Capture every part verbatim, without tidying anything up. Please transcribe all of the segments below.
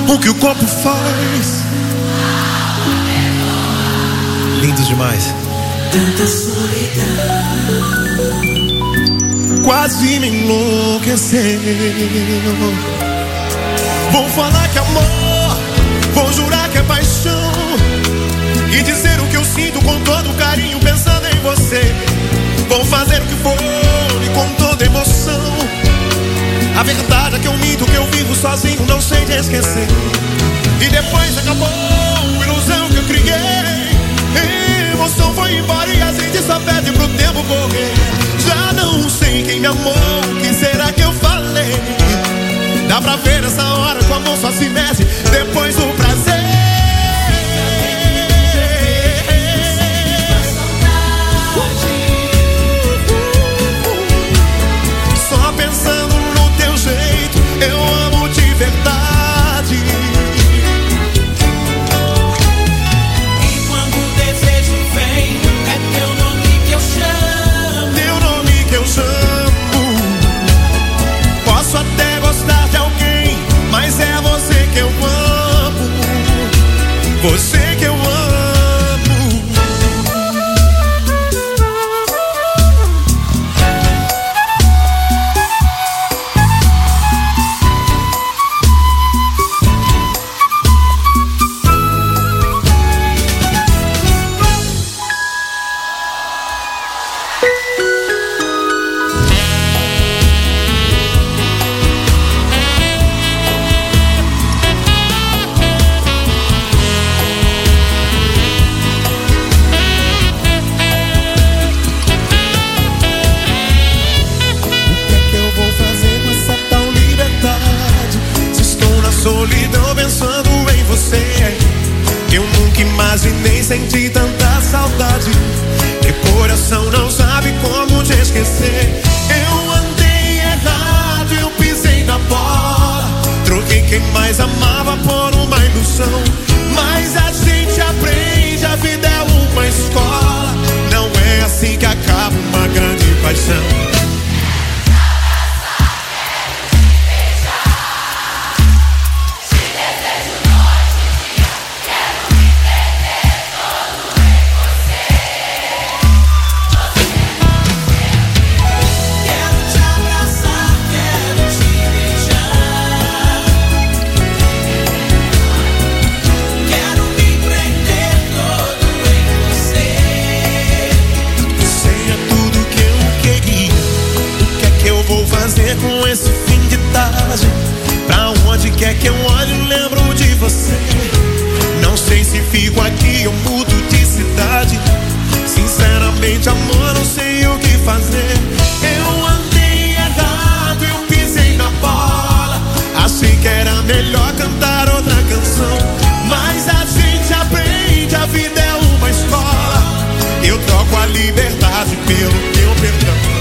o que o corpo faz. Lindo demais. Tanta solidão quase me enlouqueceu. Vou falar que é amor, vou jurar que é paixão, e dizer o que eu sinto com todo carinho pensando em você. Vou fazer o que for e com toda emoção. A verdade é que eu minto, que eu vivo sozinho, não sei de esquecer. E depois acabou a ilusão que eu criei. Emoção foi embora e a gente só pede pro tempo correr. Já não sei quem me amou, o que será que eu falei? Dá pra ver essa hora com a mão só se mexe depois do prazer. Só pensando no teu jeito, eu amo de verdade. E quando o desejo vem, é teu nome que eu chamo. Teu nome que eu chamo. Posso até gostar de alguém, mas é você que eu amo. Você que eu amo. Solidão pensando em você, eu nunca imaginei sentir tanta saudade. Que coração não sabe como te esquecer. Eu andei errado, eu pisei na bola. Troquei quem mais amava por uma ilusão. Mas a gente aprende, a vida é uma escola. Não é assim que acaba uma grande paixão. Com esse fim de tarde, pra onde quer que eu olhe, lembro de você. Não sei se fico aqui ou mudo de cidade. Sinceramente, amor, não sei o que fazer. Eu andei errado, eu pisei na bola. Achei que era melhor cantar outra canção. Mas a gente aprende, a vida é uma escola. Eu troco a liberdade pelo teu perdão.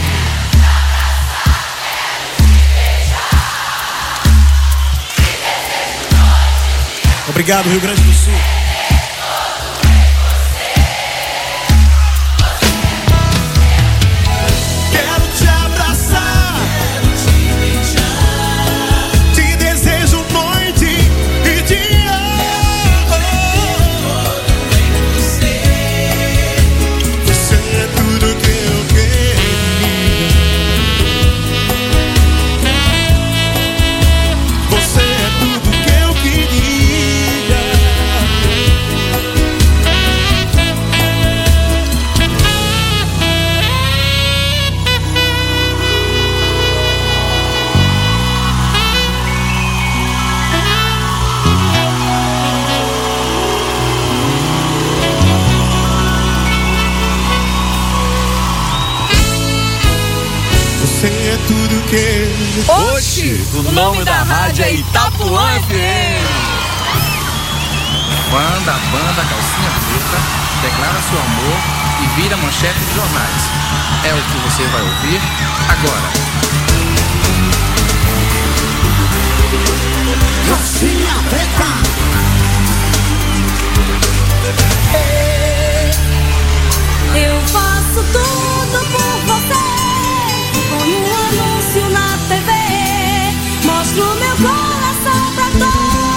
Obrigado, Rio Grande do Sul. Quero te abraçar, quero te beijar. Te desejo noite e dia. Você, você é tudo que eu queria. Você é tudo que eu queria. Você é tudo que... Oxi, o nome da rádio é Itapuã F M. Fã da banda Calcinha Preta declara seu amor e vira manchete de jornais. É o que você vai ouvir agora. Calcinha Preta. Eu faço tudo por você. Põe um anúncio na T V, mostro meu coração pra todos.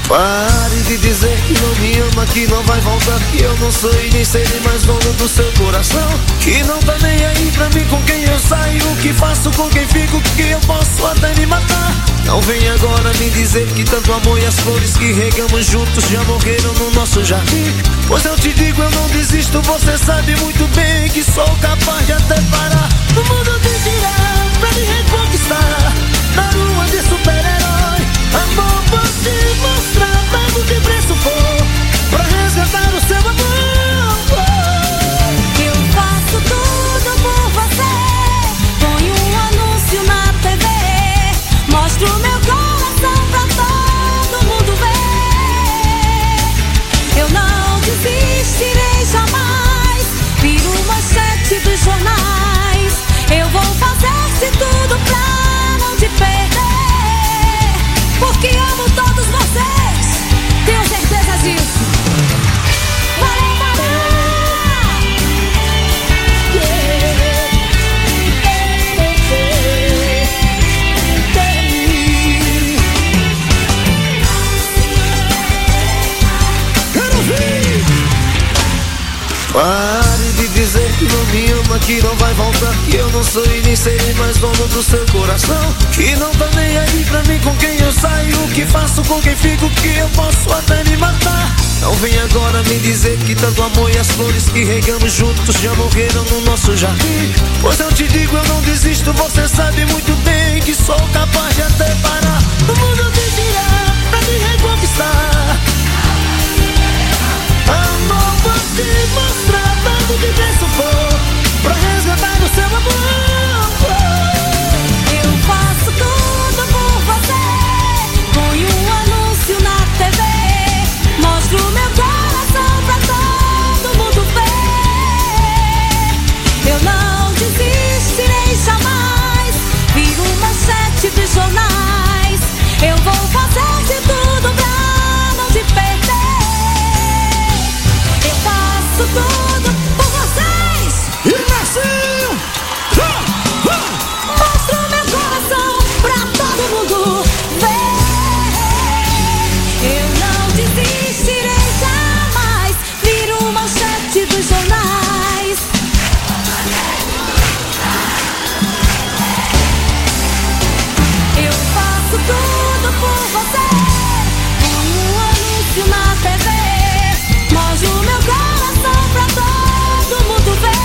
Pare de dizer que não me ama, que não vai voltar, que eu não sou e nem serei mais dono do seu coração, que não tá nem aí pra mim com quem eu saio, o que faço, com quem fico, que eu posso até me matar. Não vem agora me dizer que tanto amor e as flores que regamos juntos já morreram no nosso jardim. Pois eu te digo, eu não desisto, você sabe muito bem que sou capaz de até parar o mundo de girar pra me reconquistar, na lua de super-herói. Amor, vou te mostrar, pago que preço for, pra resgatar o seu amor. Eu faço tudo por você, ponho um anúncio na T V, mostro meu coração pra todo mundo ver. Eu não desistirei jamais, viro manchete dos jornais. Eu vou fazer de tudo pra não te perder, porque amo todos vocês, tenho certeza disso. Valeu, valeu! Quero ouvir! Pare de dizer que não me ama, que não vai voltar, que eu não sou e nem serei mais dono do seu coração, que não tá nem aí pra mim com quem eu saio, o que faço, com quem fico, que eu posso até me matar. Não vem agora me dizer que tanto amor e as flores que regamos juntos já morreram no nosso jardim. Pois eu te digo, eu não desisto, você sabe muito bem que sou capaz de até parar o mundo de girar pra me reconquistar. Amor, vou te mostrar, tanto que preço for, pra resgatar o seu amor. Eu faço tudo por você, ponho um anúncio na T V, mostro meu coração pra todo mundo ver. Eu não desistirei jamais, viro manchete dos jornais. Eu vou fazer de tudo pra não te perder. Eu faço tudo por vocês. E nasceu! Mostro meu coração pra todo mundo ver. Eu não desistirei jamais, viro manchete dos jornais. Eu faço tudo por você, ponho um anúncio na T V, mostro meu coração pra todo mundo ver.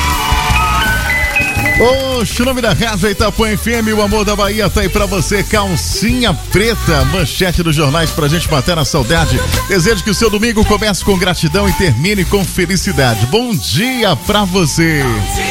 Oxe, o nome da rádio Itapuã F M, o amor da Bahia tá aí pra você. Calcinha preta, manchete dos jornais pra gente matar na saudade. Desejo que o seu domingo comece com gratidão e termine com felicidade. Bom dia pra você.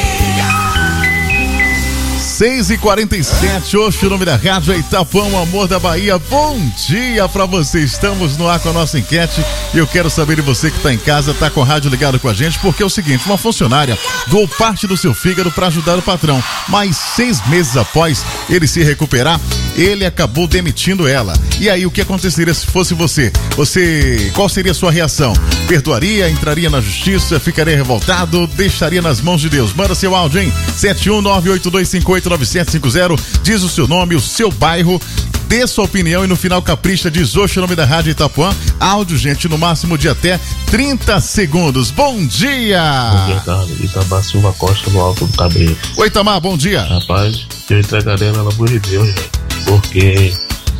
seis e quarenta e sete, hoje o nome da rádio é Itapuã, o amor da Bahia. Bom dia pra você, estamos no ar com a nossa enquete e eu quero saber de você que tá em casa, tá com o rádio ligado com a gente, porque é o seguinte, uma funcionária doou parte do seu fígado pra ajudar o patrão, mas seis meses após ele se recuperar, ele acabou demitindo ela. E aí, o que aconteceria se fosse você? Você, qual seria a sua reação? Perdoaria, entraria na justiça, ficaria revoltado, deixaria nas mãos de Deus? Manda seu áudio, hein? sete um nove oito dois cinco oito nove sete cinco zero, diz o seu nome, o seu bairro, dê sua opinião e no final capricha, diz hoje o nome da rádio Itapuã. Áudio, gente, no máximo de até trinta segundos. Bom dia! Bom dia, Carlos. Itamar Silva Costa, no Alto do Cabreiro. Oi, Itamar, bom dia. Rapaz, eu entregaria ela, pelo amor de Deus, velho, porque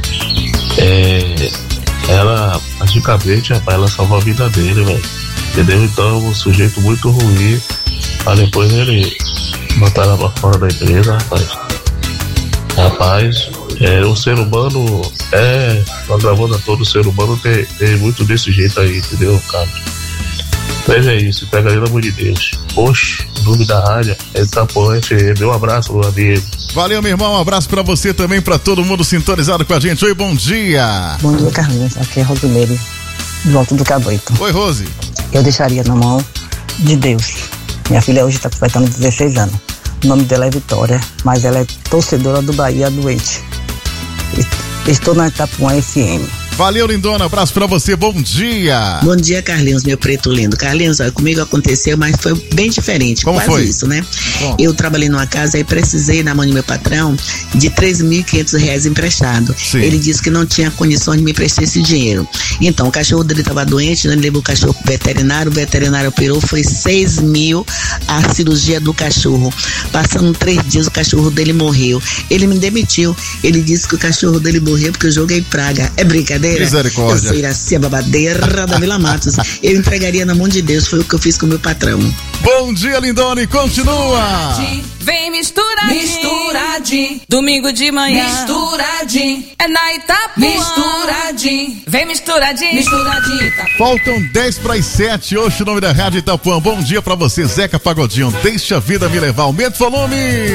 é, ela, antigamente, rapaz, ela salvou a vida dele, velho, entendeu? Então, um sujeito muito ruim, pra depois ele botar ela pra fora da empresa, rapaz. Rapaz, é, o ser humano, é, agravando todo o ser humano, tem, tem muito desse jeito aí, entendeu, cara? Veja isso, pega aí, pelo amor de Deus. Oxe, o nome da rádio é Itapuã F M. Meu abraço, meu amigo. Valeu, meu irmão, um abraço pra você também, pra todo mundo sintonizado com a gente. Oi, bom dia. Bom dia, Carlinhos. Aqui é Rosimeire, do Alto do Cabrito. Oi, Rose. Eu deixaria na mão de Deus. Minha filha hoje está completando dezesseis anos. O nome dela é Vitória, mas ela é torcedora do Bahia doente. Estou na Itapuã F M. Valeu, lindona, abraço pra você, bom dia. Bom dia, Carlinhos, meu preto lindo. Carlinhos, ó, comigo aconteceu, mas foi bem diferente. Como quase foi? isso, né? Bom. Eu trabalhei numa casa e precisei, na mão do meu patrão, de três mil e quinhentos reais emprestado. Sim. Ele disse que não tinha condições de me prestar esse dinheiro. Então, o cachorro dele estava doente, né? Ele levou o cachorro pro veterinário, o veterinário operou, foi seis mil a cirurgia do cachorro. Passando três dias, o cachorro dele morreu. Ele me demitiu. Ele disse que o cachorro dele morreu porque eu joguei praga. É brincadeira? Misericórdia. Eu sou Iracia Babadeira da Vila Matos. Eu entregaria na mão de Deus, foi o que eu fiz com o meu patrão. Bom dia, lindona, e continua. Vem misturadinho, misturadinho, domingo de manhã, misturadinho, é na Itapuã, misturadinho, vem misturadinho, misturadinho. Faltam dez para as sete, hoje o nome da Rádio Itapuã. Bom dia pra você, Zeca Pagodinho. Deixa a vida me levar, aumenta o volume.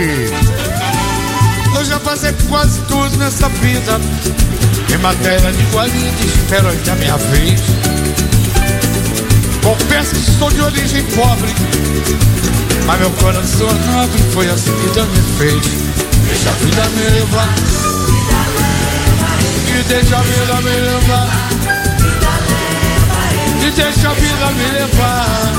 Eu já passei quase tudo nessa vida. Em matéria de qualidade, espero ainda a minha vez. Confesso que sou de origem pobre, mas meu coração é nobre, foi assim que Deus me fez. Deixa a vida me levar, e deixa a vida me levar, e deixa a vida me levar.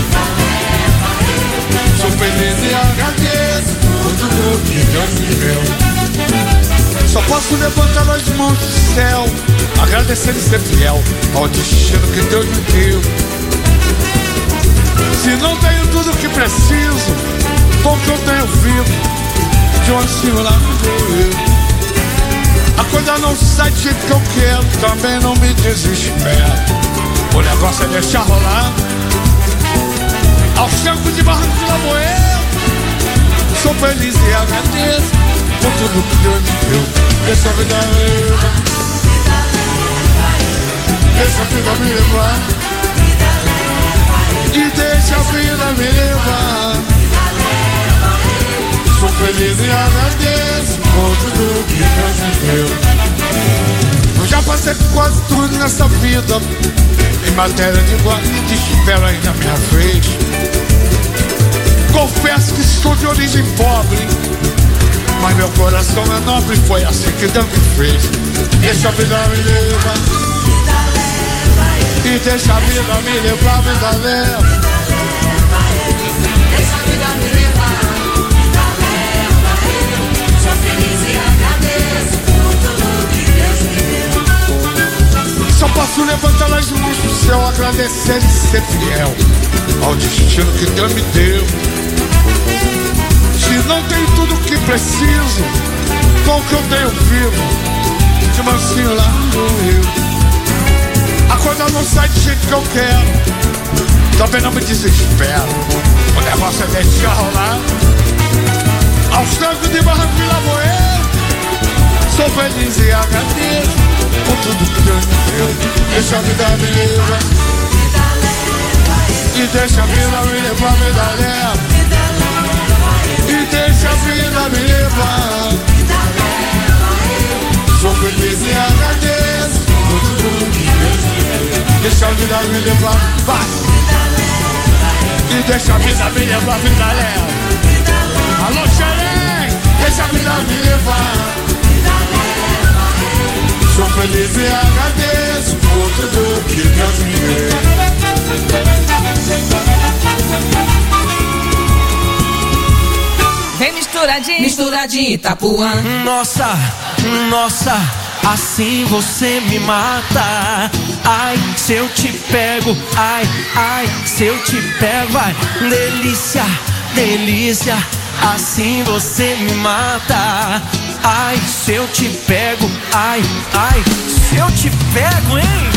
Sou feliz e agradeço por tudo que Deus me deu. Só posso levantar as mãos do céu, agradecer e ser fiel ao destino que Deus me deu. Se não tenho tudo o que preciso, com o que eu tenho vivo, de um ancinho lá me deu. A coisa não sai do jeito que eu quero, também não me desespero. O negócio é deixar rolar. Ao centro de Barranco de Lamoeiro, sou feliz e agradeço por tudo que Deus me deu. Deixa a vida me levar, deixa a vida me levar, e deixa a vida me levar. Sou feliz e agradeço por tudo que Deus me deu. Eu já passei quase tudo nessa vida, em matéria de guarda, espero ainda a minha vez. Confesso que sou de origem pobre, mas meu coração é nobre, foi assim que Deus me fez. Deixa a vida me levar, e deixa a vida me levar, vida leva. Deixa a vida me levar, vida leva eu. Sou feliz e agradeço por tudo que Deus me deu. Só posso levantar as mãos do céu, agradecer e ser fiel ao destino que Deus me deu. Se não tenho tudo o que preciso, com o que eu tenho vivo, de mansinho lá no rio. A coisa não sai do jeito que eu quero, também não me desespero. O negócio é deixar rolar. Aos trancos de Barranco de Lamoeiro, sou feliz e agradeço por tudo que Deus me deu. Deixa a vida me levar, e deixa a vida me levar, vida leva. E deixa a vida me levar, sou feliz e agradeço por tudo que Deus me deu. Deixa a vida me levar, vai. E deixa a vida me levar, vida leva. Alô, Xerém, deixa a vida me levar, sou feliz e agradeço por tudo que Deus me deu. Vem misturadinho, misturadinho, Itapuã. Nossa, nossa, assim você me mata. Ai, se eu te pego, ai, ai, se eu te pego, ai, delícia, delícia, assim você me mata. Ai, se eu te pego, ai, ai, se eu te pego, hein?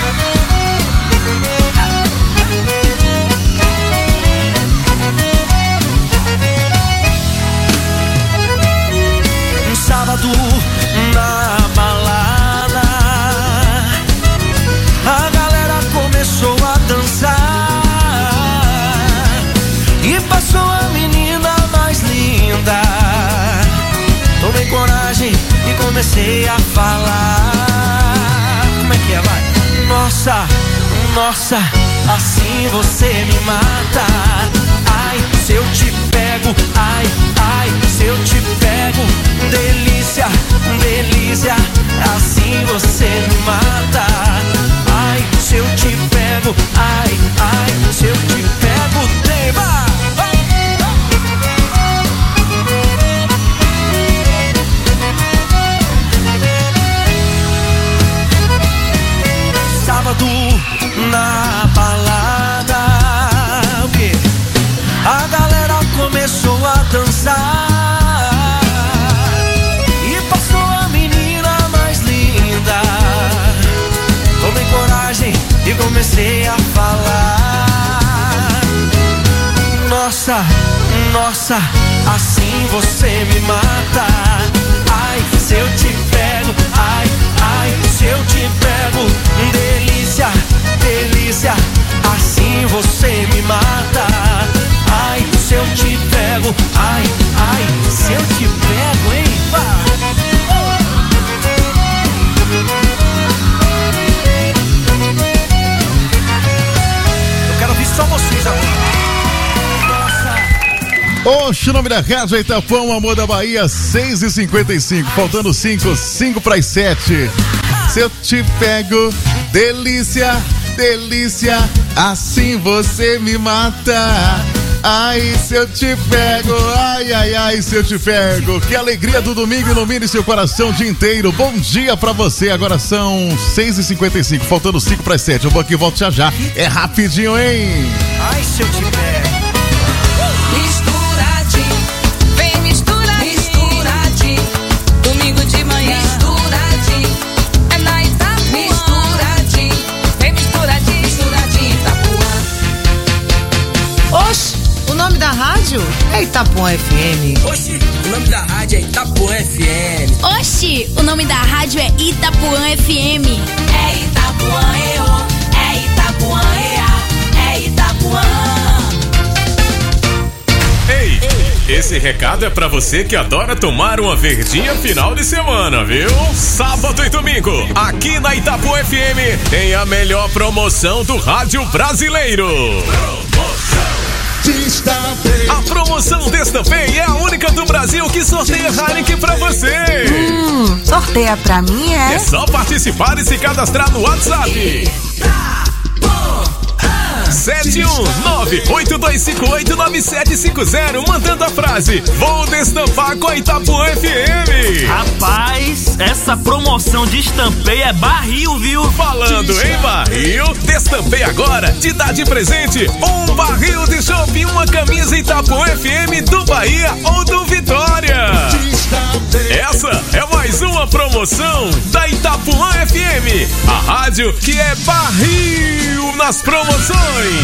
Sábado na balada, a galera começou a dançar e passou a menina mais linda. Tomei coragem e comecei a falar. Como é que é, vai? Nossa, nossa, assim você me mata. Ai, se eu te pego, ai, ai, se eu te pego, delícia, delícia, assim você me mata. comecei a falar. Nossa, nossa, assim você me mata. Ai, se eu te pego, ai, ai, se eu te pego. Delícia, delícia, assim você me mata. Ai, se eu te pego, ai, ai, se eu te pego, hein? Eu quero ouvir só vocês agora. Oxe, o nome da rádio é Itapuã, Amor da Bahia, seis e cinquenta e cinco, faltando cinco, cinco para as sete. Se eu te pego, delícia, delícia, assim você me mata. Ai, se eu te pego, ai, ai, ai, se eu te pego. Que alegria do domingo ilumine seu coração o dia inteiro. Bom dia pra você, agora são seis e cinquenta e cinco, faltando cinco para as sete. Eu vou aqui e volto já já, é rapidinho, hein? Ai, se eu te pego. Vem misturadinho, misturadinho, domingo de manhã, misturadinho, é na Itapuã, misturadinho, vem misturadinho, misturadinho, Itapuã. Oxe, o nome da rádio é Itapuã F M. Oxe, o nome da rádio é Itapuã F M. Oxe, o nome da rádio é Itapuã F M. É Itapuã E O, é Itapuã E A, é Itapuã. Ei, esse recado é pra você que adora tomar uma verdinha final de semana, viu? Sábado e domingo, aqui na Itapuã F M, tem a melhor promoção do rádio brasileiro. A promoção Destampei é a única do Brasil que sorteia Heineken pra você. Hum, sorteia pra mim, é? É só participar e se cadastrar no WhatsApp. sete um nove, oito dois cinco oito, nove sete cinco zero, mandando a frase: vou destampar com a Itapuã F M. Rapaz, essa promoção de Destampei é barril, viu? Falando em barril, Destampei agora te dá de presente um barril de chopp e uma camisa Itapuã F M do Bahia ou do Vitória. Essa é mais uma promoção da Itapuã F M, a rádio que é barril nas promoções.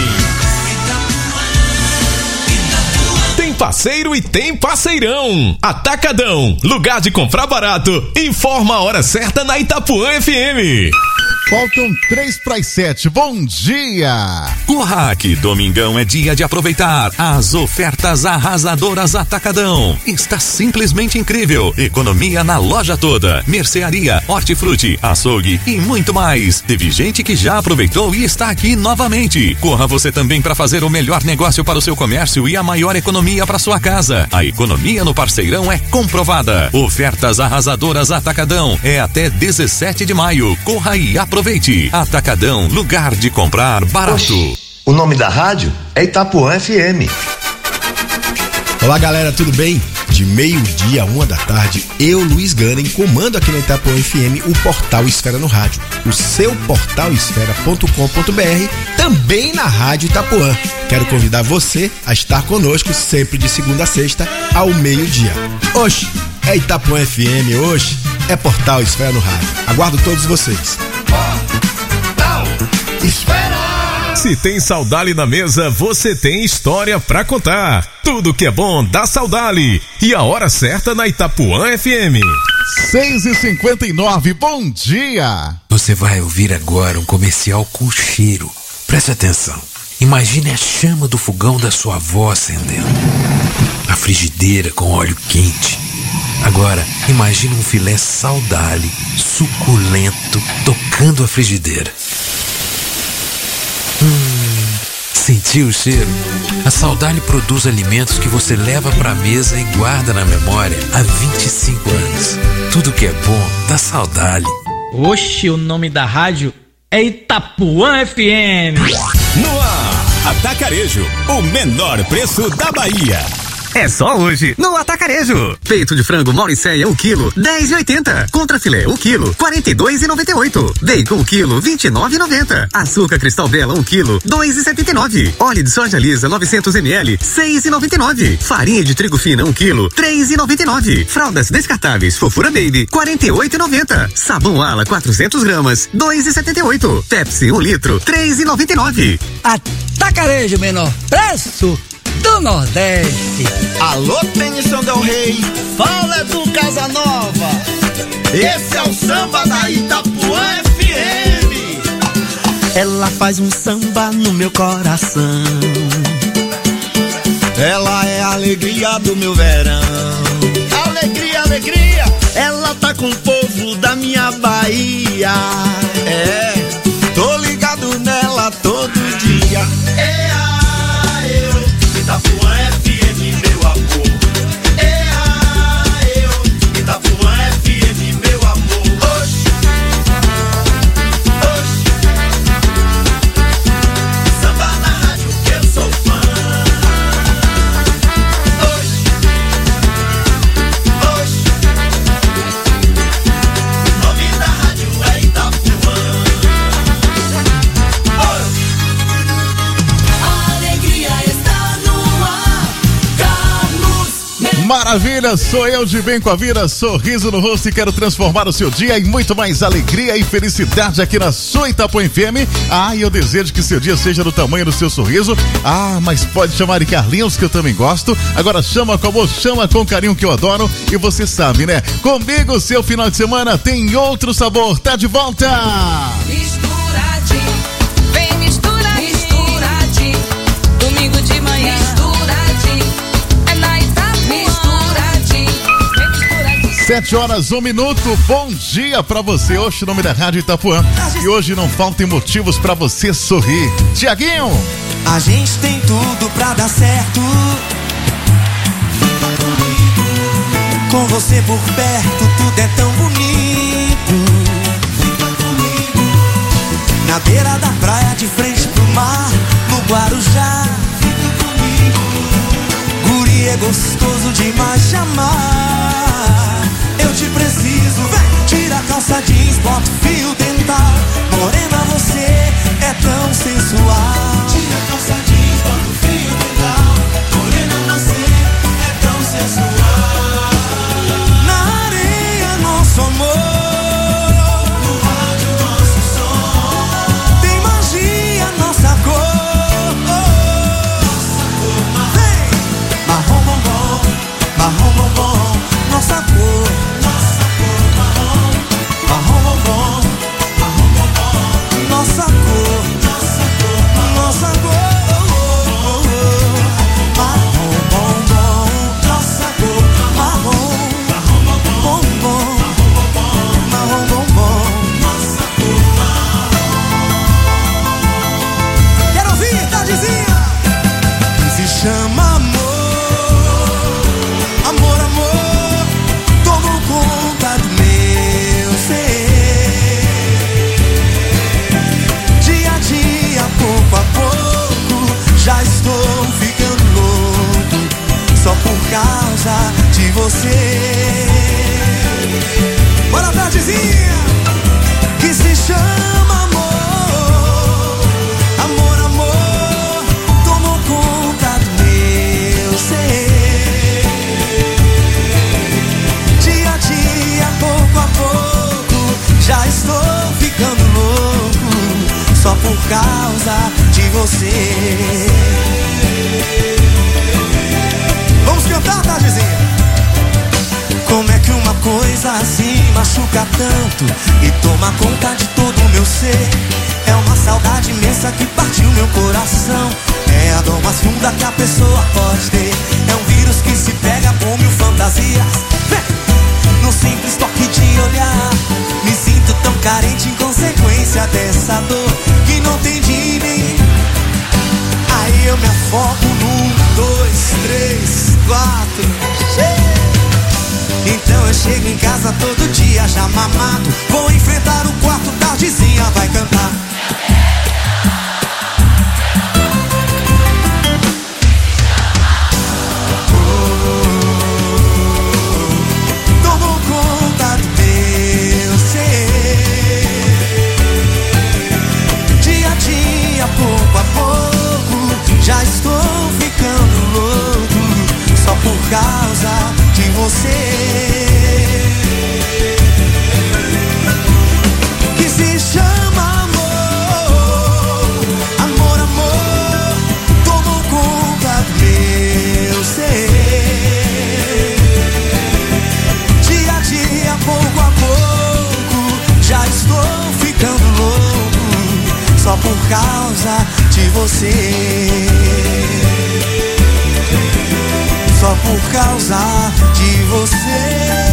Tem parceiro e tem parceirão. Atacadão, lugar de comprar barato. Informa a hora certa na Itapuã F M. Faltam três para as sete. Bom dia! Corra que domingão é dia de aproveitar as ofertas arrasadoras Atacadão. Está simplesmente incrível. Economia na loja toda. Mercearia, hortifruti, açougue e muito mais. Teve gente que já aproveitou e está aqui novamente. Corra você também para fazer o melhor negócio para o seu comércio e a maior economia para sua casa. A economia no Parceirão é comprovada. Ofertas arrasadoras Atacadão é até dezessete de maio. Corra e aproveite. Aproveite. Atacadão, lugar de comprar barato. Oxi, o nome da rádio é Itapuã F M. Olá galera, tudo bem? De meio-dia a uma da tarde, eu, Luiz Ganem, comando aqui na Itapuã F M o Portal Esfera no Rádio, o seu portal esfera ponto com ponto b r, também na Rádio Itapuã. Quero convidar você a estar conosco sempre de segunda a sexta ao meio-dia. Oxe, é Itapuã F M, oxe, é Portal Esfera no Rádio. Aguardo todos vocês. Portal Esfera. Se tem Saudale na mesa, você tem história pra contar. Tudo que é bom dá Saudale. E a hora certa na Itapuã F M. seis e cinquenta e nove, bom dia. Você vai ouvir agora um comercial com cheiro. Preste atenção. Imagine a chama do fogão da sua avó acendendo. A frigideira com óleo quente. Agora, imagine um filé Saudale, suculento, tocando a frigideira. Hum, sentiu o cheiro? A Saudale produz alimentos que você leva pra mesa e guarda na memória há vinte e cinco anos. Tudo que é bom dá Saudale. Oxe, o nome da rádio é Itapuã F M. No ar, Atacarejo, o menor preço da Bahia. é só hoje no Atacarejo. Peito de frango Mauricéia um quilo, dez e oitenta. Contra filé um quilo, quarenta e dois e noventa e oito. Bacon um quilo, vinte e nove e noventa. Açúcar Cristal Bela um quilo, dois e setenta e nove. Óleo de soja lisa novecentos mililitros, seis e noventa e nove. Farinha de trigo fina um quilo, três e noventa e nove. Fraldas descartáveis Fofura Baby, quarenta e oito e noventa. Sabão Ala quatrocentos gramas, dois e setenta e oito. Pepsi um litro, três e noventa e nove. Atacarejo, menor preço do Nordeste. Alô, Tennyson Del Rey, fala do Casanova. Esse é o samba da Itapuã F M. Ela faz um samba no meu coração. Ela é a alegria do meu verão. Alegria, alegria. Ela tá com o povo da minha Bahia. É, tô ligado nela todo dia. É a eu, Itapuã F M, meu amor. É a eu, Itapuã F M, meu amor. Oxi, oxi. Samba na rádio que eu sou fã. Oxi, oxi. O nome da rádio é Itapuã. Maravilha, sou eu de bem com a vida, sorriso no rosto e quero transformar o seu dia em muito mais alegria e felicidade aqui na sua Itapuã F M. Ah, e eu desejo que seu dia seja do tamanho do seu sorriso. Ah, mas pode chamar de Carlinhos, que eu também gosto. Agora chama com amor, chama com carinho, que eu adoro. E você sabe, né? Comigo, seu final de semana tem outro sabor. Tá de volta! Misturadinho, vem misturadinho, misturadinho, domingo de manhã, misturadinho, é na Itapuã, misturadinho, vem misturadinho. Sete horas, um minuto, bom dia pra você. Hoje, o nome da Rádio Itapuã. E hoje não faltem motivos pra você sorrir. Tiaguinho! A gente tem tudo pra dar certo. Com você por perto, tudo é tão bonito. Na beira da praia, de frente pro mar, no Guarujá. Guri é gostoso demais de amar. Eu te preciso, vem, tira a calça jeans, bota o fio dental. Morena, você é tão sensual. Tira a calça jeans, bota o fio dental. Morena, você é tão sensual. Na areia, nosso amor. Marrom bombom, nossa cor, nossa cor marrom, marrom bombom, marrom bombom, nossa cor, nossa cor, nossa cor, marrom bombom, nossa cor, marrom, marrom bombom, marrom bombom, nossa cor, marrom. Quero ouvir, Tardezinha! Se chama amor. Amor, amor, tomou conta do meu ser. Dia a dia, pouco a pouco, já estou ficando louco, só por causa de você. Bora, Tardezinha, que se chama amor. Amor, amor, tomou conta do meu ser. Pouco a pouco, já estou ficando louco, só por causa de você. Vamos cantar, Tardezinha? Como é que uma coisa assim machuca tanto e toma conta de todo o meu ser? É uma saudade imensa que partiu meu coração. É a dor mais funda que a pessoa pode ter. É um vírus que se pega com mil fantasias. Vem! No simples toque de olhar, me sinto tão carente em consequência dessa dor que não tem de mim. Aí eu me afogo num, dois, três, quatro. Então eu chego em casa todo dia já mamado. Vou enfrentar o quarto, Tardezinha vai cantar. Oh, causa de você. Só por causa de você.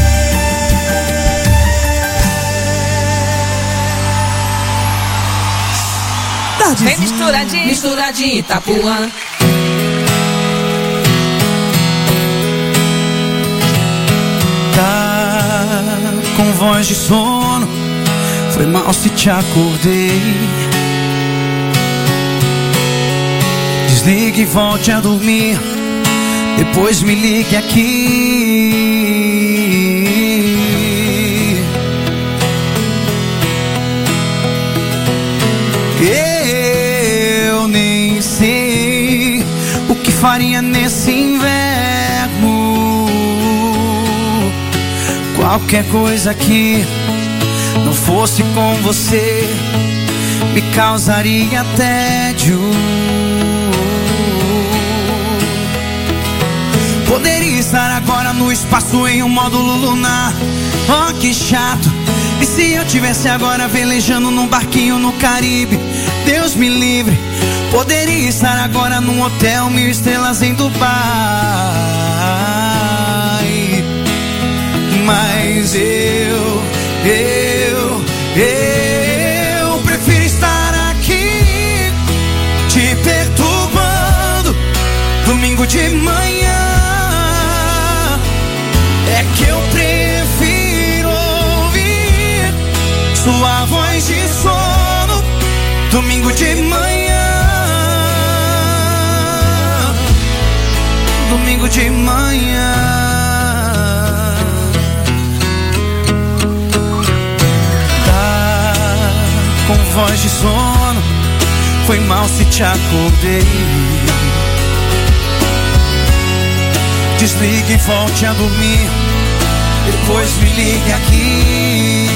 Vem misturadinho, misturadinho, Itapuã. Tá com voz de sono, foi mal se te acordei. Desligue e volte a dormir, depois me ligue aqui. Eu nem sei o que faria nesse inverno. Qualquer coisa que não fosse com você me causaria tédio. Poderia estar agora no espaço em um módulo lunar. Oh, que chato. E se eu tivesse agora velejando num barquinho no Caribe? Deus me livre. Poderia estar agora num hotel mil estrelas em Dubai. Mas eu, eu, eu prefiro estar aqui te perturbando domingo de manhã. É que eu prefiro ouvir sua voz de sono domingo de manhã. Domingo de manhã. Tá com voz de sono, foi mal se te acordei. Desligue e volte a dormir, depois me ligue aqui.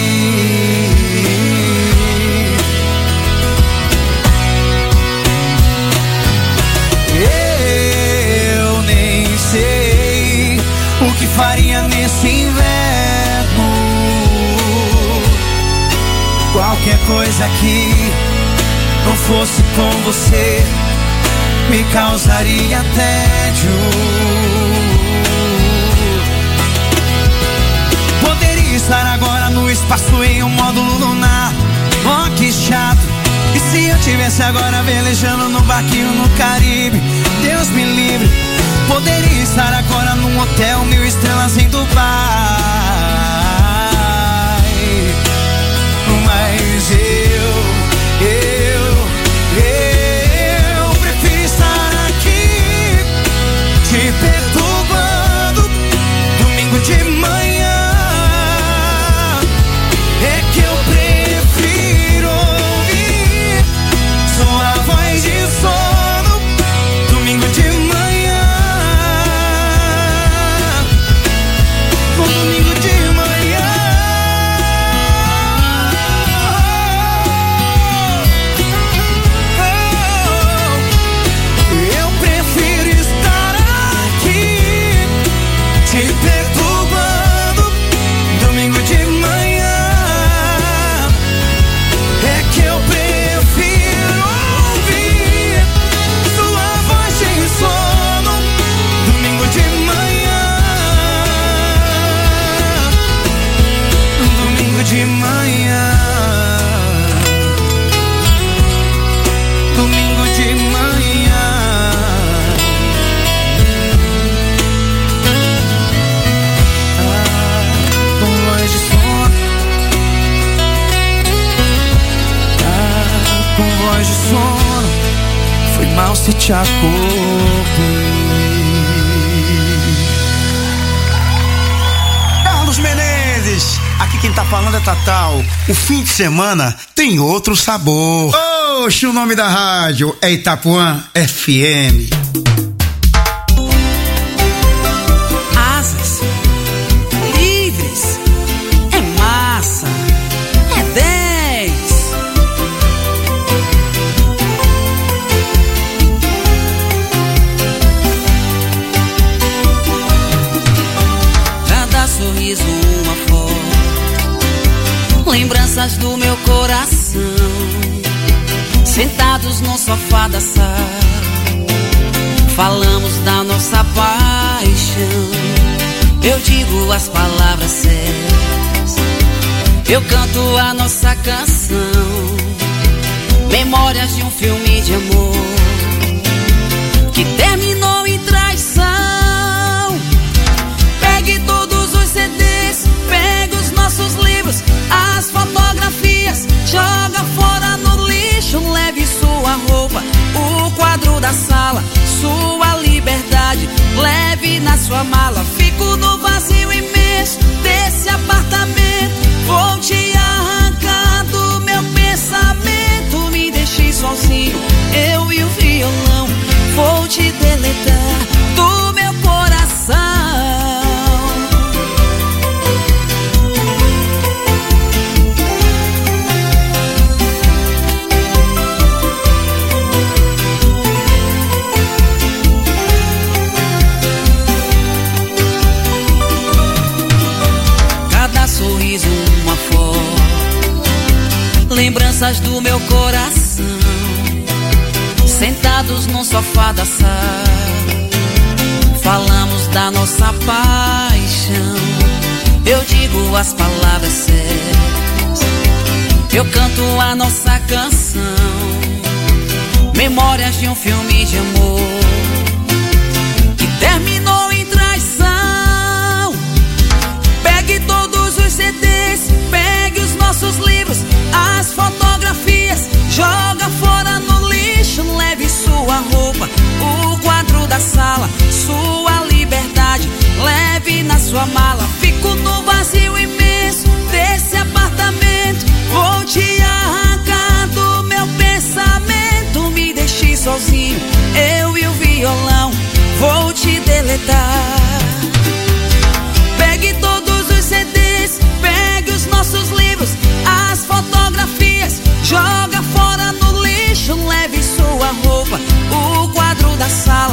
Eu nem sei o que faria nesse inverno. Qualquer coisa que não fosse com você me causaria tédio. Poderia estar agora no espaço em um módulo lunar. Oh, que chato. E se eu tivesse agora velejando no barquinho no Caribe? Deus me livre. Poderia estar agora num hotel mil estrelas em Dubai. Mas eu, eu, eu prefiro estar aqui te perturbando domingo de manhã. É que eu prefiro ouvir sua voz de sono domingo de manhã. Domingo de manhã. Eu prefiro estar aqui te perturbando domingo de manhã. É que eu prefiro ouvir sua voz de sono domingo de manhã. Domingo de manhã. Domingo de manhã. Ah, com voz de sono. Ah, com voz de sono, foi mal se te acordei. Carlos Menezes, aqui quem tá falando é Tatal. O fim de semana tem outro sabor. Oxe, o nome da rádio é Itapuã F M. Asas livres, é massa, é dez. Cada sorriso, uma foto, lembranças do meu coração. sentados no sofá da sala, falamos da nossa paixão. Eu digo as palavras certas, eu canto a nossa canção. Memórias de um filme de amor que terminou em traição. Pegue todos os C Ds, pegue os nossos livros, as fotografias, joga fora no lixo. Leve sua roupa, o quadro da sala, sua liberdade, leve na sua mala. Fico no vazio imenso desse apartamento, vou te arrancar do meu pensamento. Me deixe sozinho, eu e o violão, vou te deletar do meu coração. Sorriso, uma foto, lembranças do meu coração, sentados no sofá da sala, falamos da nossa paixão. Eu digo as palavras certas, eu canto a nossa canção. Memórias de um filme de amor que terminou em traição. Pegue todos os C Ds, pegue os nossos livros, as fotografias, joga fora no lixo. Leve sua roupa, o quadro da sala, sua liberdade, leve na sua mala. Fico no vazio imenso desse apartamento, vou te arrancar do meu pensamento. Me deixe sozinho, eu e o violão, vou te deletar. Pegue todos os C Ds, pegue os nossos livros, as fotografias, joga fora no lixo. Leve sua roupa, o quadro da sala,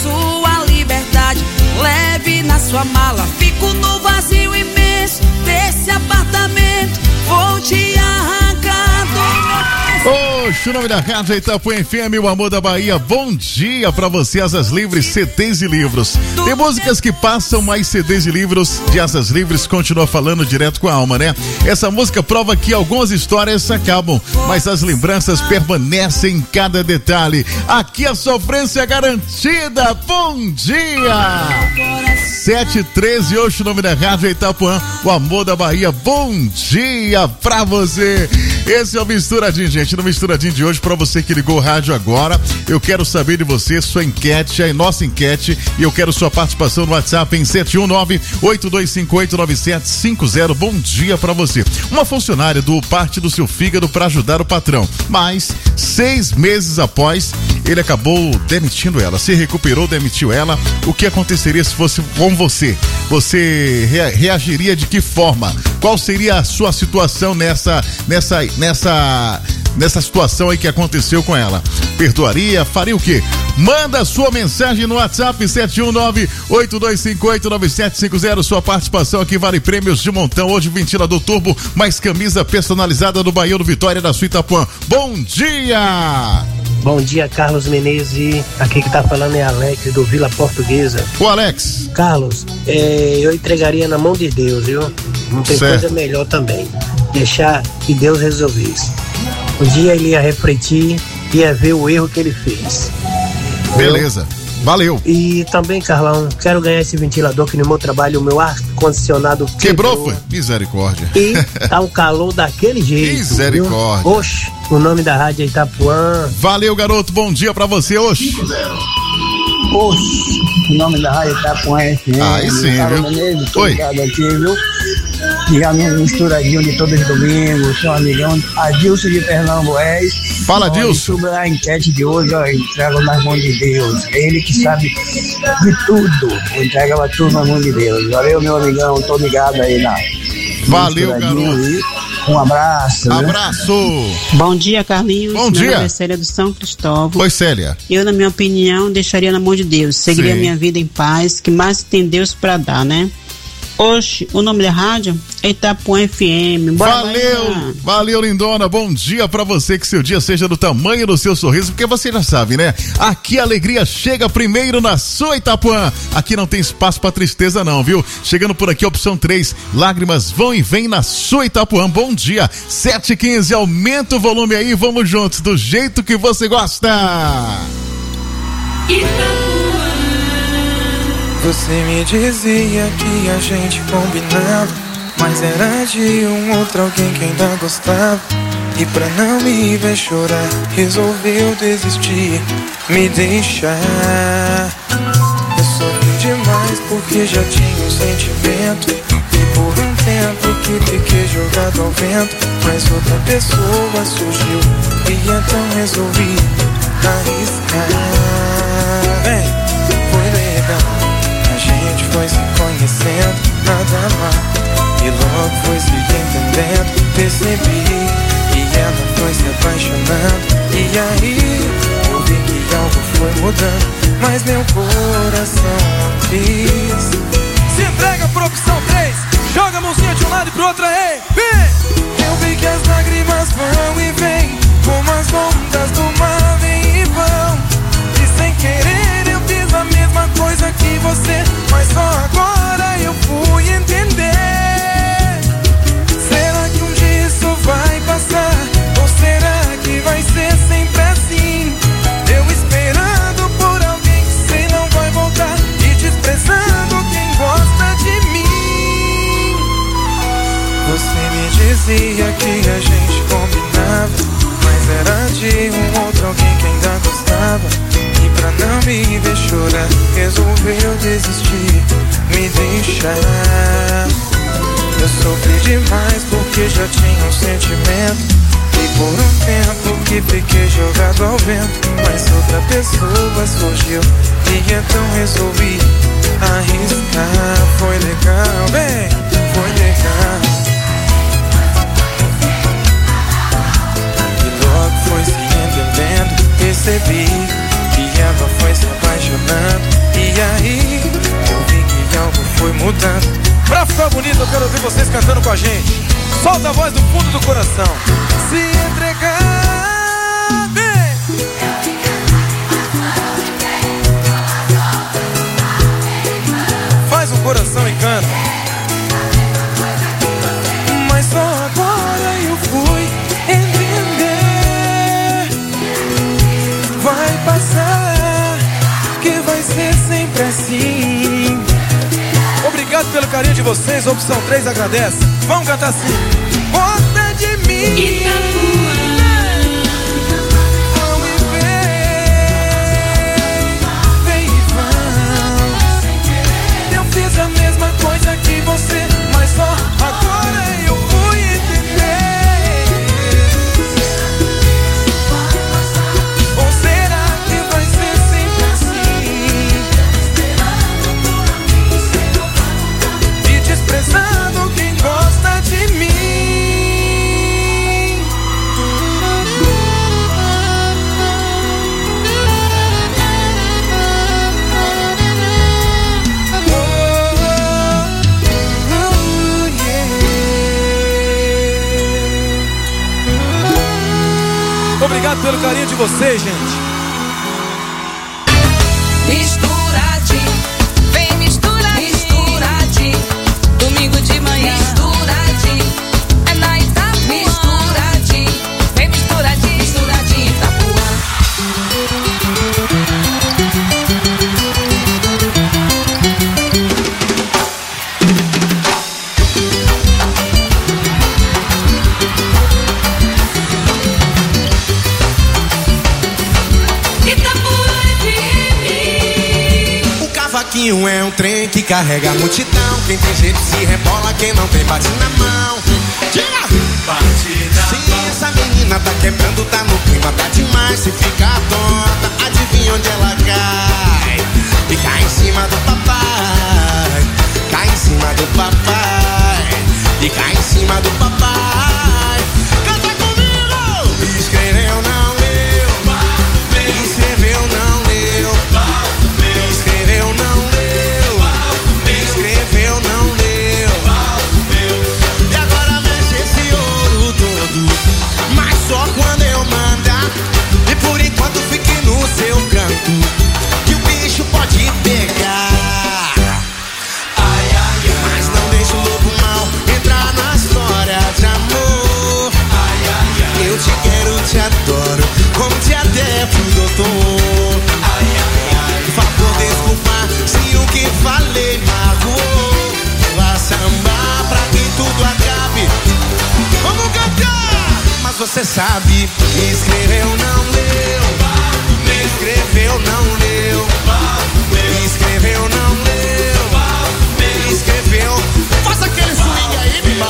sua liberdade, leve na sua mala. Fico no vazio imenso desse apartamento, vou te arrancar do meu... Oxe, o nome da rádio é Itapuã F M, o amor da Bahia. Bom dia pra você, Asas Livres, C Ds e livros. Tem músicas que passam, mais C Ds e livros de Asas Livres continua falando direto com a alma, né? Essa música prova que algumas histórias acabam, mas as lembranças permanecem em cada detalhe. Aqui a sofrência é garantida. Bom dia! sete e treze, hoje o nome da rádio é Itapuã, o amor da Bahia. Bom dia pra você. Esse é o Misturadinho, gente. No Misturadinho de hoje, pra você que ligou o rádio agora, eu quero saber de você, sua enquete, a nossa enquete, e eu quero sua participação no WhatsApp em sete um nove, oito dois cinco oito, nove sete cinco zero. Bom dia pra você. Uma funcionária doou parte do seu fígado pra ajudar o patrão, mas seis meses após, ele acabou demitindo ela. Se recuperou, demitiu ela. O que aconteceria se fosse com você? Você rea- reagiria de que forma? Qual seria a sua situação nessa, nessa, nessa, nessa situação aí que aconteceu com ela? Perdoaria? Faria o quê? Manda sua mensagem no WhatsApp sete um nove, oito dois cinco oito, nove sete cinco zero. Sua participação aqui vale prêmios de montão. Hoje ventilador turbo, mais camisa personalizada do Bahia do Vitória da sua Itapuã. Bom dia! Bom dia, Carlos Menezes. Aqui que tá falando é Alex, do Vila Portuguesa. O Alex. Carlos, é, eu entregaria na mão de Deus, viu? Não tem certo. Coisa melhor também. Deixar que Deus resolvesse. Um dia ele ia refletir, ia ver o erro que ele fez. Beleza. Valeu. E também, Carlão, quero ganhar esse ventilador que no meu trabalho, o meu ar-condicionado quebrou. Quebrou, foi? Misericórdia. E tá um calor daquele jeito. Misericórdia. Viu? Oxe, o nome da rádio é Itapuã. Valeu, garoto. Bom dia pra você, oxe. Oxe, o nome da rádio é Itapuã F M. Aí sim, viu? Menezes, tô ligado aqui, viu? Ligar no misturadinho de todos os domingos, seu amigão Adilson de Fernando Oés. Fala, Adilson. Sobre a enquete de hoje, ó, entrega nas mãos de Deus. Ele que sabe de tudo, entrega tudo nas mãos de Deus. Valeu, meu amigão, tô ligado aí na. Valeu, garoto. Aí. Um abraço. Abraço. Né? Bom dia, Carlinhos. Bom Meu dia. nome é Célia do São Cristóvão. Oi, Célia. Eu, na minha opinião, deixaria na mão de Deus. Seguiria Sim. a minha vida em paz, que mais tem Deus pra dar, né? Oxe, o nome da rádio é Itapuã F M. Bora valeu, lá. valeu, lindona. Bom dia pra você, que seu dia seja do tamanho do seu sorriso, porque você já sabe, né? Aqui a alegria chega primeiro na sua Itapuã. Aqui não tem espaço pra tristeza não, viu? Chegando por aqui, opção três, lágrimas vão e vêm na sua Itapuã. Bom dia, sete e quinze, aumenta o volume aí, vamos juntos, do jeito que você gosta. Você me dizia que a gente combinava, mas era de um outro alguém que ainda gostava. E pra não me ver chorar, resolveu desistir, me deixar. Eu sofri demais porque já tinha um sentimento, e por um tempo que fiquei jogado ao vento. Mas outra pessoa surgiu e então resolvi arriscar. Vem, foi legal, a gente foi se conhecendo, nada mal, e logo foi se entendendo. Percebi que ela foi se apaixonando, e aí eu vi que algo foi mudando, mas meu coração não quis. Se entrega por opção três, joga a mãozinha de um lado e pro outro aí, vem! Eu vi que as lágrimas vão e vêm, como as ondas do mar vêm e vão, e sem querer eu fiz a mesma coisa que você, mas só agora eu fui entender. Será que um dia isso vai passar? Ou será que vai ser sempre assim? Eu esperando por alguém que sei não vai voltar, e desprezando quem gosta de mim. Você me dizia que a gente combinava, mas era de um outro alguém que ainda gostava. E pra não me ver chorar, resolveu desistir, me deixar. Eu sofri demais porque já tinha um sentimento, e por um tempo que fiquei jogado ao vento. Mas outra pessoa surgiu e então resolvi arriscar. Foi legal, bem, foi legal. E logo foi se entendendo, percebi que ela foi se apaixonando, e aí eu vi que algo foi mudando. Pra ficar bonito, eu quero ouvir vocês cantando com a gente. Solta a voz do fundo do coração. Se entregar, vem! Faz um coração e canta. Mas só agora eu fui entender. Vai passar, que vai ser sempre assim. Obrigado pelo carinho de vocês, a opção três agradece. Vamos cantar assim. Gosta de mim. Vão e vem, vem e vão. Eu fiz a mesma coisa que você, mas só agora eu fui entender. Ou será que vai ser sempre assim? Desprezando quem gosta de mim. Obrigado pelo carinho de vocês, gente. Misturadinho, vem misturadinho, misturadinho. Domingo de manhã, misturadinho, é na Itapuã. Misturadinho, vem misturadinho, misturadinho, Itapuã. Itapuã F M. O cavaquinho é um trem que carrega a multidão. Quem tem jeito se rebola, quem não tem bate na mão. Se essa menina tá quebrando, tá no clima, tá demais. Se ficar tonta, adivinha onde ela cai? E cai em cima do papai, cai em cima do papai, e cai em cima do papai. Canta comigo! Escreveu, não leu. Escreveu, não leu. Escreveu, não leu. Escreveu, não leu. você sabe. Me escreveu, não leu. Me escreveu, não leu. Me escreveu, não leu. Me escreveu. Faça aquele swing aí, Bimba.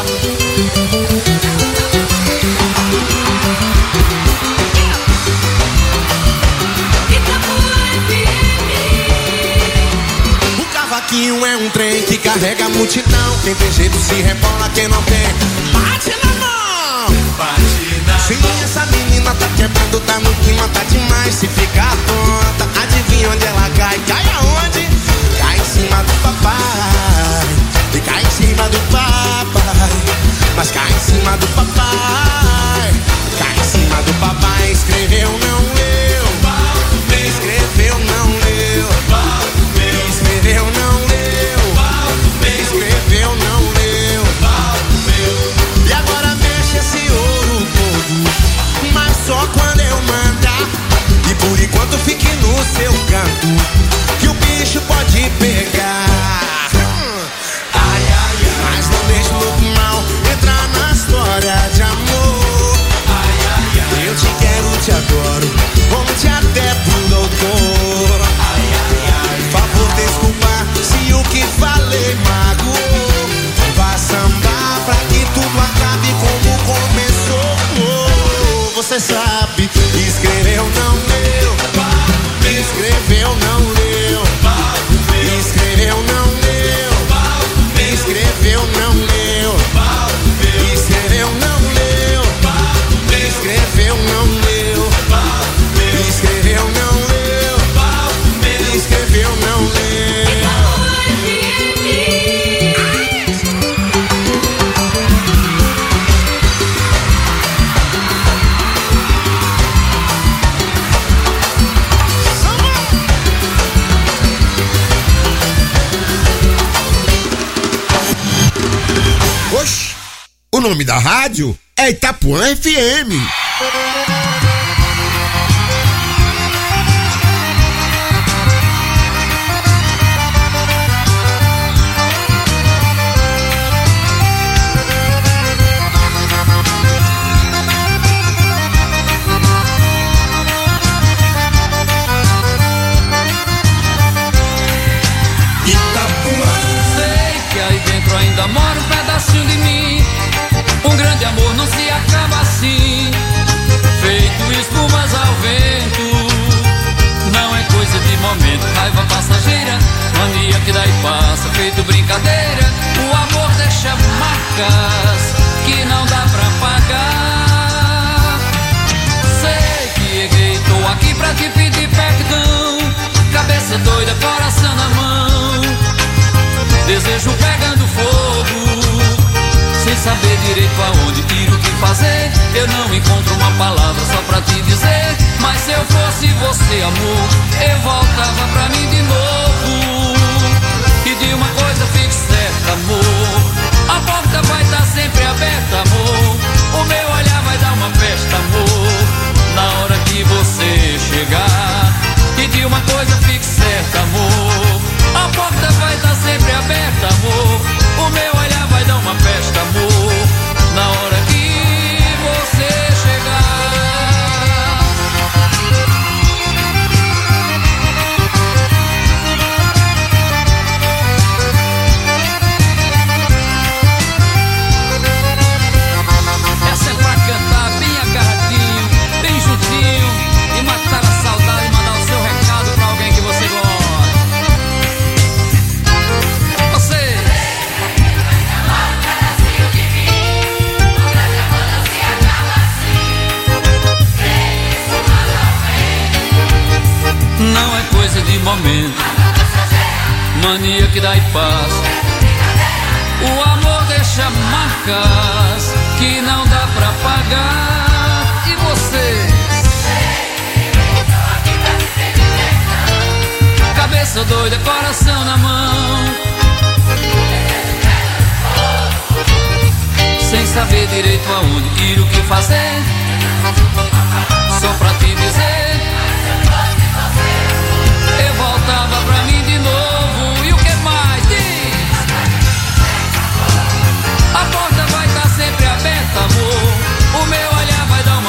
O cavaquinho é um trem que carrega a multidão. Quem tem jeito se rebola, quem não tem bate na mão. Bate na Sim, mão. Essa menina tá quebrando, tá no clima, tá demais. Se ficar tonta, adivinha onde ela cai? Cai aonde? Cai em cima do papai. E cai em cima do papai. Mas cai em cima do papai. Cai em cima do papai. Escreveu, não leu. Me escreveu, não leu. Me escreveu, não leu. Me escreveu, não leu. E agora mexe esse ouro todo, mas só quando eu mandar. E por enquanto fique no seu canto, que o bicho pode pegar. Ai, ai, ai. Mas não deixe o louco mal entrar na história de amor. Ai, ai, ai. Eu te quero, te adoro, vou-te até pro doutor. Ai, ai, ai. Favor desculpar se o que falei magoou. Vá sambar pra que tudo acabe como começou. Você sabe, escreveu, não leu. Me escreveu, não leu. Me escreveu, não leu. Me escreveu, não leu. Me escreveu, não leu. Me escreveu, não leu. Me escreveu, não leu. Me escreveu, não leu. Oxi, o nome da rádio é Itapuã F M. Sei que aí dentro ainda mora um pedacinho de mim. Um grande amor não se acaba assim, feito espumas ao vento. Não é coisa de momento, raiva passageira, mania que dá e passa, feito brincadeira. O amor deixa marcas que não dá pra pagar. Sei que errei, tô aqui pra te pedir perdão. Cabeça doida, coração na mão, desejo pegando fogo, sem saber direito aonde ir, o que fazer. Eu não encontro uma palavra só pra te dizer, mas se eu fosse você, amor, eu voltava pra mim de novo. E de uma coisa fique certa, amor, a porta vai estar sempre aberta, amor. O meu olhar vai dar uma festa, amor, na hora que você chegar. E de uma coisa fique certa, amor, a porta vai estar sempre aberta, amor. O meu olhar vai dar uma festa, amor, na hora que você chegar. Essa é pra cantar bem agarradinho, bem juntinho, e matar a saudade, mandar o seu recado pra alguém que você gosta. Não é coisa de momento, mania que dá e passa. O amor deixa marcas que não dá pra pagar. E você? Cabeça doida, coração na mão, sem saber direito aonde ir, o que fazer. Só pra te dizer, eu voltava pra mim de novo. E o que mais? Diz! A porta vai estar sempre aberta, amor. O meu olhar vai dar uma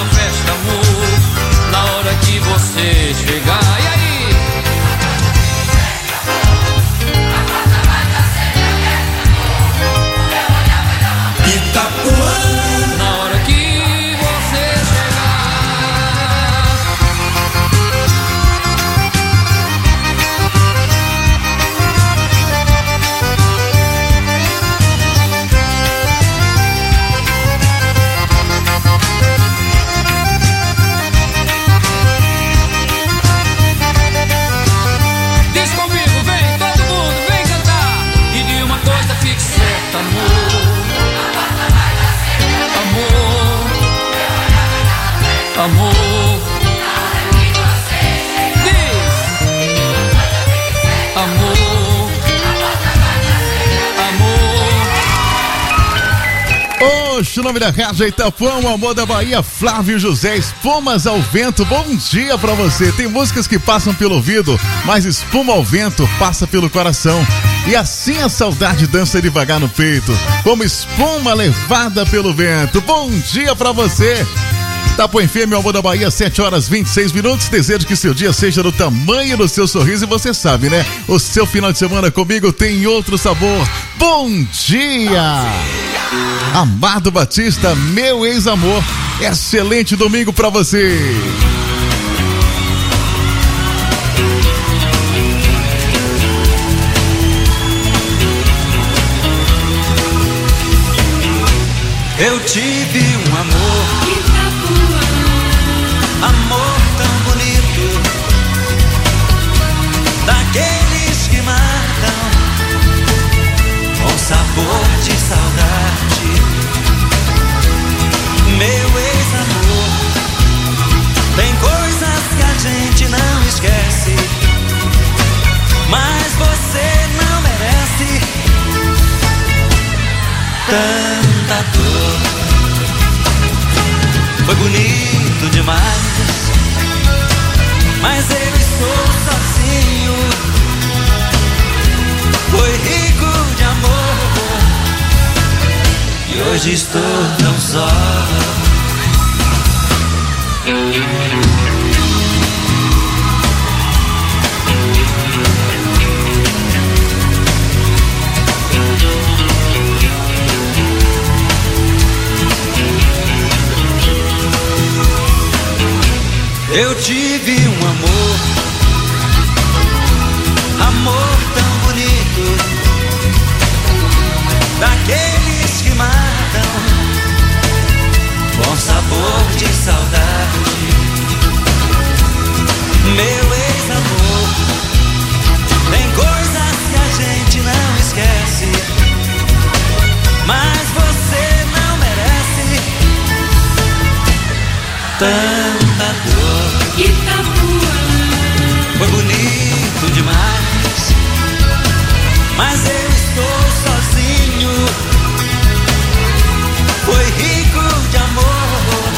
Oxe, o nome da rádio Itapuã, o amor da Bahia, Flávio José, Espumas ao Vento. Bom dia pra você. Tem músicas que passam pelo ouvido, mas espuma ao vento passa pelo coração. E assim a saudade dança devagar no peito, como espuma levada pelo vento. Bom dia pra você. Itapuã F M, o amor da Bahia, sete horas e vinte e seis minutos. Desejo que seu dia seja do tamanho do seu sorriso e você sabe, né? O seu final de semana comigo tem outro sabor. Bom dia! Amado Batista, meu ex-amor. Excelente domingo pra você. Eu tive um amor, amor tão bonito, daqueles que matam, com sabor de saudade. Meu ex-amor, tem coisas que a gente não esquece, mas você não merece tanta dor. Foi bonito demais, mas eu estou sozinho. Foi rico de amor e hoje estou tão só. Eu tive um amor, amor tão bonito, daqueles que matam, com sabor de saudade. Meu ex-amor, tem coisas que a gente não esquece, mas você não merece tanta dor. Itapuã. Foi bonito demais, mas eu estou sozinho. Foi rico de amor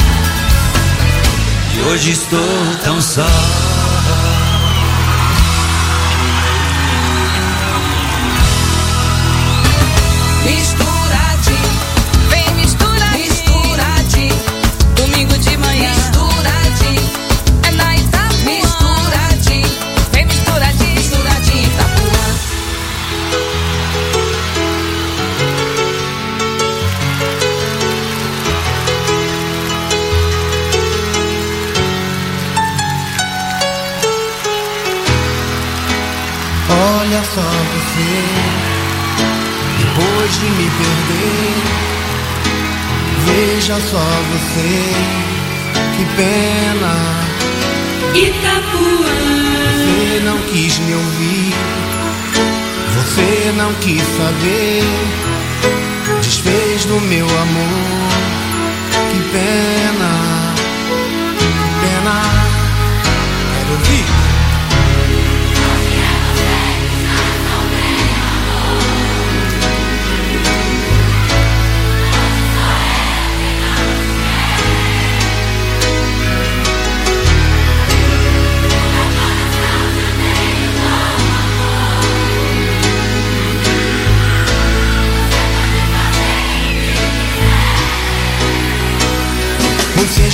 e hoje estou tão só. Misturadinho, vem misturadinho, misturadinho, domingo de manhã. Misturadinho, é na Itapuã. Misturadinho, vem misturadinho, misturadinho, Itapuã. Olha só você, depois de me perder, veja só você, que pena. Itapuã. Você não quis me ouvir, você não quis saber, desfez do meu amor, que pena, que pena. Quero ouvir. Você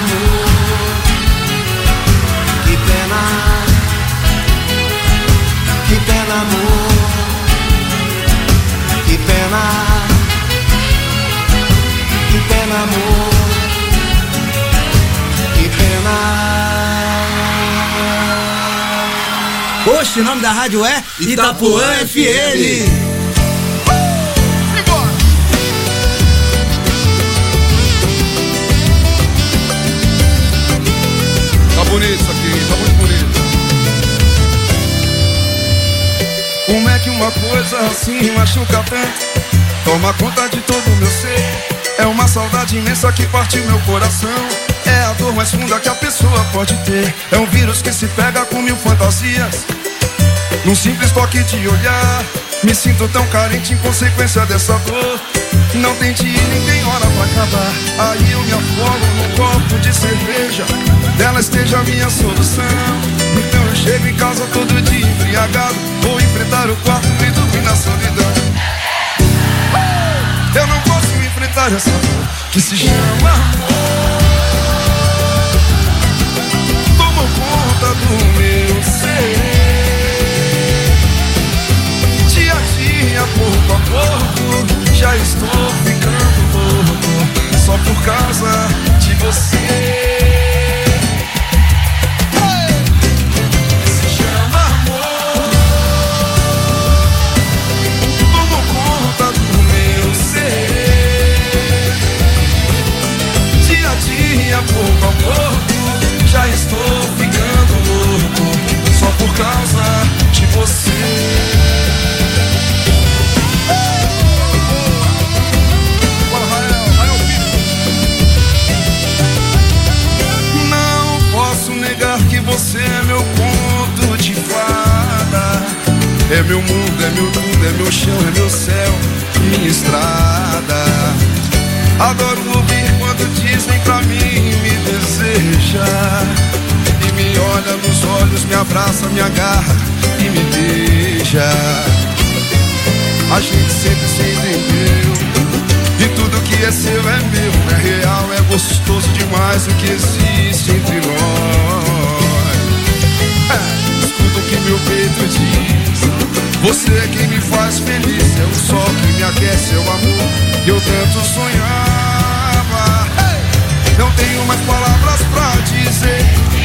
amor. Que pena, que pena, amor. Que pena, que pena, amor. Que pena. Oxe, o nome da rádio é Itapuã F M. Tá bonito isso aqui, tá muito bonito. Como é que uma coisa assim machuca tanto? Toma conta de todo o meu ser. É uma saudade imensa que parte meu coração. É a dor mais funda que a pessoa pode ter. É um vírus que se pega com mil fantasias. Num simples toque de olhar, me sinto tão carente em consequência dessa dor. Não tem dia nem tem hora pra acabar. Aí eu me afogo num copo de cerveja. Dela esteja a minha solução. Então eu chego em casa todo dia embriagado. Vou enfrentar o quarto e dormir na solidão. Eu não posso enfrentar essa dor que se chama amor. Tomou conta do meu ser. Dia a dia, pouco a pouco, já estou ficando louco. Só por causa de você. Se chama amor. Tomou conta do meu ser. Dia a dia, pouco a pouco, já estou ficando louco. Só por causa de você. Que você é meu conto de fada. É meu mundo, é meu tudo, é meu chão, é meu céu, minha estrada. Adoro ouvir quando dizem pra mim me deseja. E me olha nos olhos, me abraça, me agarra e me beija. A gente sempre se entendeu. E tudo que é seu é meu, é real, é gostoso demais o que existe entre nós. É, escuta o que meu peito diz. Você é quem me faz feliz, é o sol que me aquece, é o amor que eu tanto sonhava. Hey! Não tenho mais palavras pra dizer.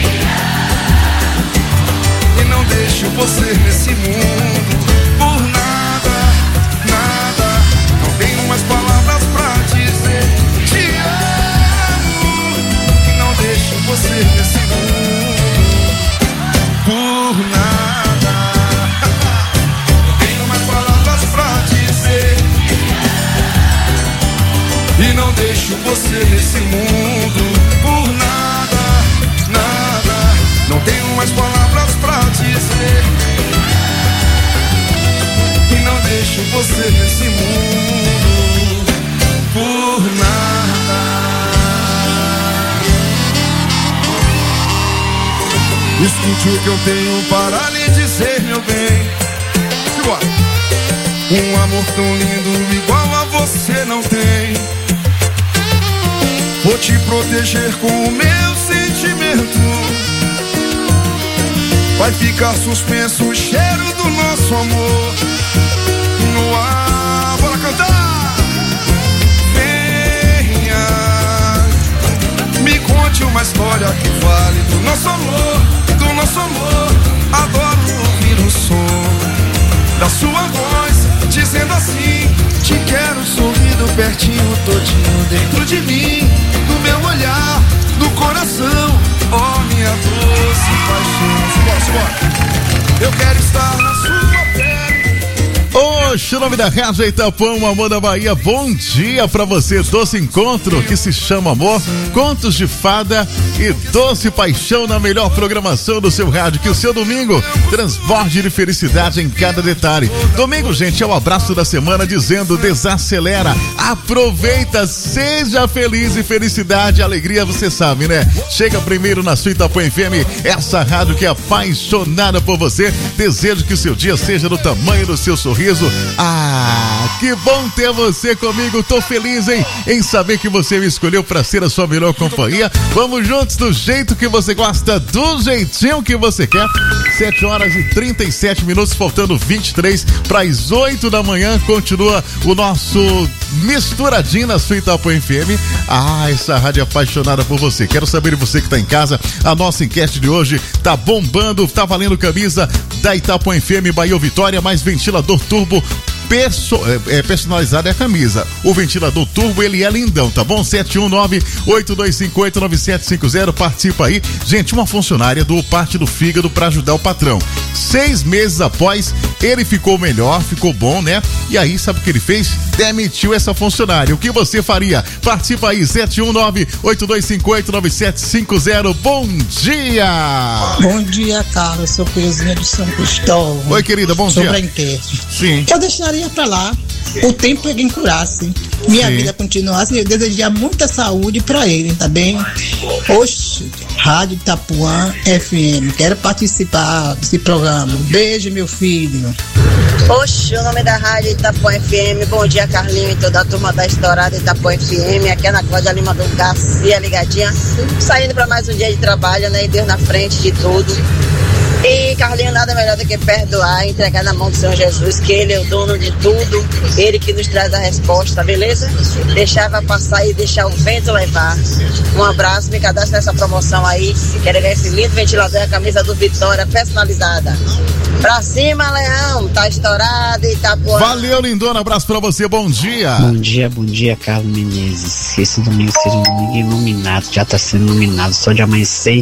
E não deixo você nesse mundo por nada, nada. Não tenho mais palavras pra dizer. Te amo. E não deixo você nesse mundo por nada. Não tenho mais palavras pra dizer. E não deixo você nesse mundo por nada, nada. Não tenho mais palavras pra dizer. E não deixo você nesse mundo por nada. Escute o que eu tenho para lhe dizer, meu bem. Um amor tão lindo igual a você não tem. Vou te proteger com o meu sentimento. Vai ficar suspenso o cheiro do nosso amor no ar. Bora cantar! Venha, me conte uma história que fale do nosso amor, do nosso amor. Adoro ouvir o som da sua voz dizendo assim: te quero sorrindo pertinho, todinho dentro de mim, no meu olhar, no coração, ó minha doce paixão. Bora, bora. Eu quero estar na sua pele. Oxe, o nome da rádio é Itapuã, Amor da Bahia. Bom dia pra você, doce encontro que se chama amor, contos de fada e doce paixão na melhor programação do seu rádio. Que o seu domingo transborde de felicidade em cada detalhe. Domingo, gente, é o abraço da semana dizendo: desacelera, aproveita, seja feliz. E felicidade, alegria, você sabe, né? Chega primeiro na sua Itapuã F M, essa rádio que é apaixonada por você. Desejo que o seu dia seja do tamanho do seu sorriso. Ah, que bom ter você comigo. Tô feliz em, em saber que você me escolheu pra ser a sua melhor companhia. Vamos juntos do jeito que você gosta, do jeitinho que você quer. sete horas e trinta e sete minutos, faltando vinte e três para as oito da manhã. Continua o nosso Misturadinho na sua Itapuã F M. Ah, essa rádio é apaixonada por você. Quero saber de você que tá em casa. A nossa enquete de hoje tá bombando, tá valendo camisa da Itapuã F M Bahia ou Vitória, mais ventilador turbo Perso, é, é, personalizada é a camisa. O ventilador turbo, ele é lindão, tá bom? sete um nove, oito dois cinco oito, nove sete cinco zero, participa aí. Gente, uma funcionária doou parte do fígado pra ajudar o patrão. Seis meses após, ele ficou melhor, ficou bom, né? E aí, sabe o que ele fez? Demitiu essa funcionária. O que você faria? Participa aí, sete um nove, oito dois cinco oito, nove sete cinco zero. Bom dia! Bom dia, cara. Eu sou Coisinha de São Cristóvão. Oi, querida, bom Sobre dia. Sobre a enquete. Sim. Eu deixaria pra lá. O tempo é quem curasse. Minha Sim. vida continuasse. Eu desejaria muita saúde pra ele, tá bem? Oxe, Rádio Itapuã F M. Quero participar desse programa. Beijo, meu filho. Oxe, o nome da rádio Itapuã F M. Bom dia, Carlinho e toda a turma da estourada Itapuã F M. Aqui é na Cláudia Lima do Garcia, ligadinha. Saindo pra mais um dia de trabalho, né? E Deus na frente de tudo. E Carlinho, nada melhor do que perdoar e entregar na mão do Senhor Jesus, que Ele é o dono de tudo, Ele que nos traz a resposta, beleza? Deixava passar e deixar o vento levar. Um abraço, me cadastro nessa promoção aí. Quero ganhar esse lindo ventilador e a camisa do Vitória personalizada. Pra cima, Leão, tá estourado e tá por. Valeu, lindona, abraço pra você, bom dia. Bom dia, bom dia, Carlos Menezes. Esse domingo seja um domingo iluminado, já tá sendo iluminado, só de amanhecer